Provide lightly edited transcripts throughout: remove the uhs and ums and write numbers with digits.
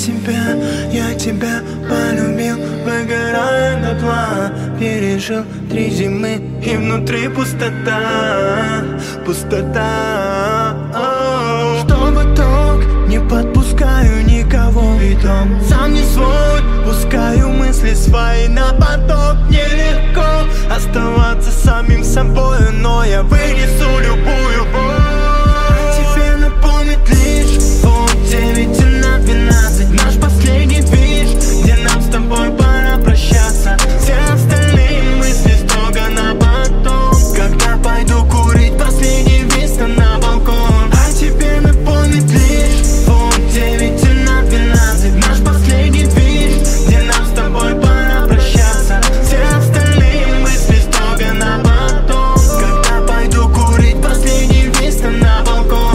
Я тебя полюбил, выгорая дотла. Пережил 3 зимы и внутри пустота. Пустота. Чтобы толк, не подпускаю никого. И дом сам не свой, пускаю мысли свои на поток. Нелегко оставаться самим собой, но я вынесу любую боль. Тебе напомнит лишь пункт 9/12, наш последний движ, где нам с тобой пора прощаться. Все остальные мысли строго на потом, когда пойду курить последний виски на балкон. А тебе напомнит лишь пункт 9/12, наш последний движ, где нам с тобой пора прощаться. Все остальные мысли строго на потом, когда пойду курить последний виски на балкон.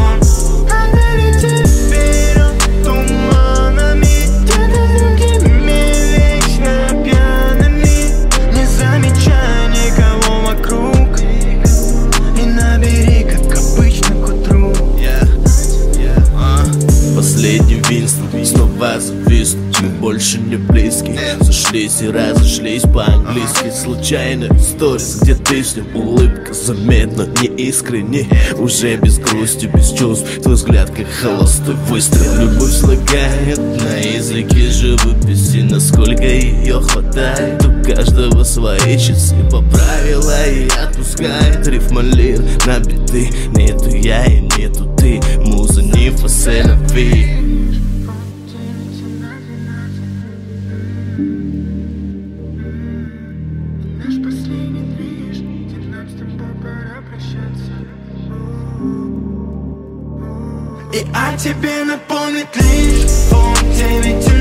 Последний Винстон, снова зависнуть. Мы больше не близкие, сошлись и разошлись по-английски. Случайно сторис, где ты с ним, улыбка заметна, не искренне. Уже без грусти, без чувств, твой взгляд как холостой выстрел. Любовь слагает на языке живописи, насколько ее хватает. У каждого свои часы, поправила и отпускает. Рифма лир на биты, нету я и нету ты. Муза не фаселяви. Наш последний движ, где нам с тобой пора прощаться. И о тебе напомнит лишь пункт 9.